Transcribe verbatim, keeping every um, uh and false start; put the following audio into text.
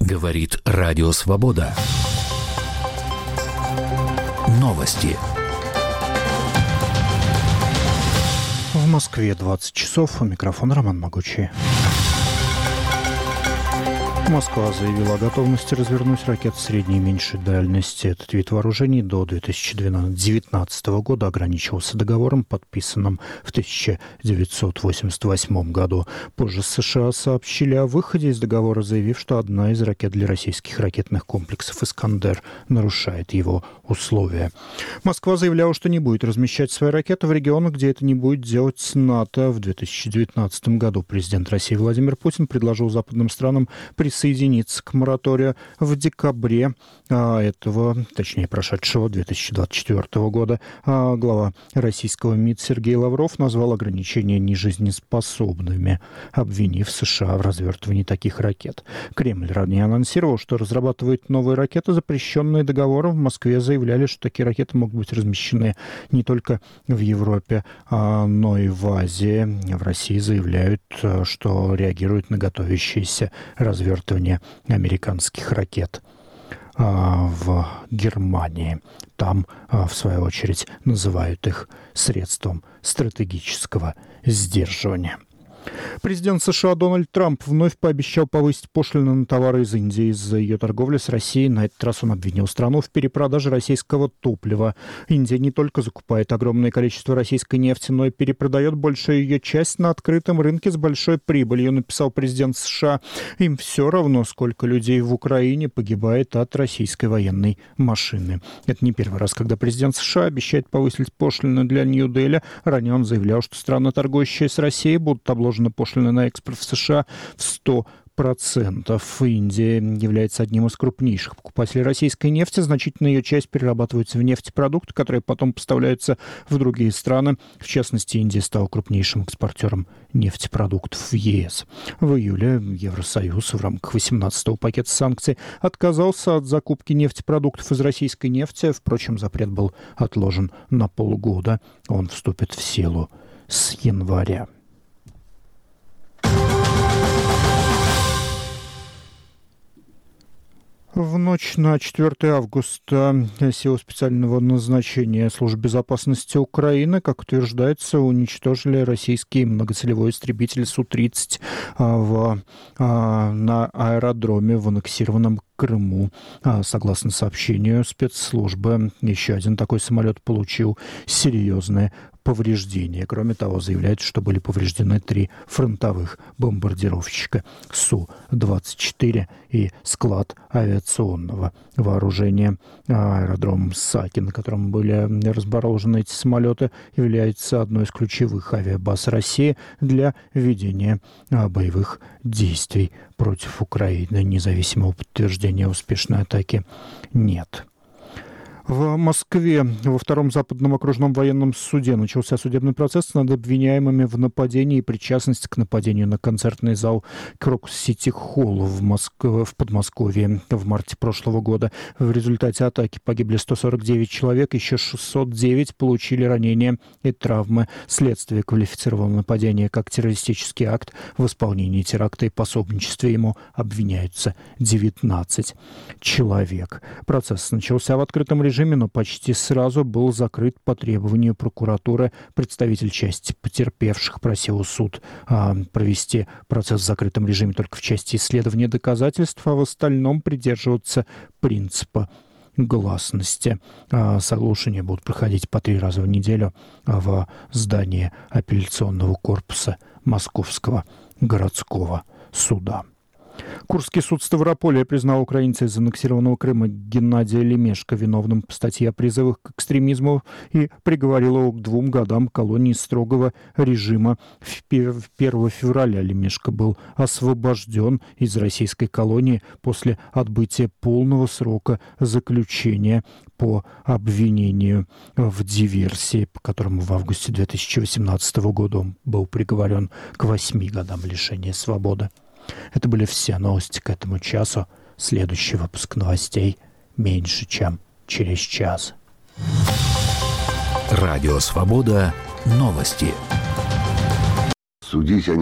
Говорит Радио Свобода. Новости. В Москве двадцать часов. У микрофона Роман Могучий. Москва заявила о готовности развернуть ракеты средней и меньшей дальности. Этот вид вооружений до две тысячи девятнадцатого года ограничивался договором, подписанным в тысяча девятьсот восемьдесят восьмом году. Позже США сообщили о выходе из договора, заявив, что одна из ракет для российских ракетных комплексов «Искандер» нарушает его условия. Москва заявляла, что не будет размещать свои ракеты в регионах, где это не будет делать НАТО. В две тысячи девятнадцатом году президент России Владимир Путин предложил западным странам присоединиться к мораторию в декабре а, этого, точнее, прошедшего две тысячи двадцать четвёртого года. А, глава российского МИД Сергей Лавров назвал ограничения нежизнеспособными, обвинив США в развертывании таких ракет. Кремль ранее анонсировал, что разрабатывает новые ракеты, запрещенные договором. В Москве заявляли, что такие ракеты могут быть размещены не только в Европе, а, но и в Азии. В России заявляют, что реагируют на готовящиеся развертывания американских ракет а, в Германии. Там, а, в свою очередь, называют их средством стратегического сдерживания. Президент США Дональд Трамп вновь пообещал повысить пошлины на товары из Индии из-за ее торговли с Россией. На этот раз он обвинил страну в перепродаже российского топлива. Индия не только закупает огромное количество российской нефти, но и перепродает большую ее часть на открытом рынке с большой прибылью, написал президент США. Им все равно, сколько людей в Украине погибает от российской военной машины. Это не первый раз, когда президент США обещает повысить пошлины для Нью-Дели. Ранее он заявлял, что страны, торгующие с Россией, будут обложены пошлины на экспорт в США в сто процентов. Индия является одним из крупнейших покупателей российской нефти. Значительная ее часть перерабатывается в нефтепродукты, которые потом поставляются в другие страны. В частности, Индия стала крупнейшим экспортером нефтепродуктов в ЕС. В июле Евросоюз в рамках восемнадцатого пакета санкций отказался от закупки нефтепродуктов из российской нефти. Впрочем, запрет был отложен на полгода. Он вступит в силу с января. В ночь на четвёртое августа силы специального назначения Службы безопасности Украины, как утверждается, уничтожили российский многоцелевой истребитель Су тридцать в, на аэродроме в аннексированном Крыму. Согласно сообщению спецслужбы, еще один такой самолет получил серьезные повреждения. Кроме того, заявляется, что были повреждены три фронтовых бомбардировщика Су двадцать четыре и склад авиационного вооружения. Аэродром Саки, на котором были разборожены эти самолеты, является одной из ключевых авиабаз России для ведения боевых действий против Украины. Независимого подтверждения успешной атаки нет. В Москве во втором западном окружном военном суде начался судебный процесс над обвиняемыми в нападении и причастности к нападению на концертный зал Крокус Сити Холл в, Моск... в Подмосковье в марте прошлого года. В результате атаки погибли сто сорок девять человек, еще шестьсот девять получили ранения и травмы. Следствие квалифицировало нападение как террористический акт. В исполнении теракта и пособничестве ему обвиняются девятнадцать человек. Процесс начался в открытом режиме, но почти сразу был закрыт по требованию прокуратуры. Представитель части потерпевших просил суд а, провести процесс в закрытом режиме только в части исследования доказательств, а в остальном придерживаться принципа гласности. А, слушания будут проходить по три раза в неделю в здании апелляционного корпуса Московского городского суда. Курский суд Ставрополя признал украинца из аннексированного Крыма Геннадия Лемешко виновным по статье о призывах к экстремизму и приговорил его к двум годам колонии строгого режима. первого февраля Лемешко был освобожден из российской колонии после отбытия полного срока заключения по обвинению в диверсии, по которому в августе две тысячи восемнадцатого года он был приговорен к восьми годам лишения свободы. Это были все новости к этому часу. Следующий выпуск новостей меньше, чем через час. Радио Свобода. Новости. Судить о